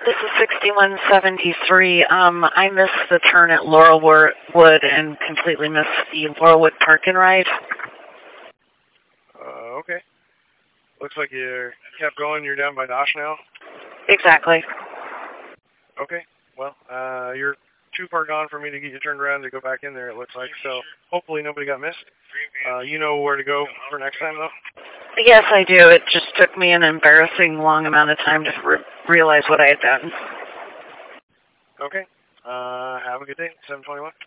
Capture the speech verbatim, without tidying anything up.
This is sixty-one seventy-three. Um, I missed the turn at Laurelwood and completely missed the Laurelwood Park and Ride. Uh, okay. Looks like you kept going. You're down by Dosh now? Exactly. Okay. Well, uh, you're too far gone for me to get you turned around to go back in there, it looks like. So hopefully nobody got missed. Uh, you know where to go for next time, though? Yes, I do. It just took me an embarrassing long amount of time to re- realize what I had done. Okay. Uh, have a good day. seven twenty-one.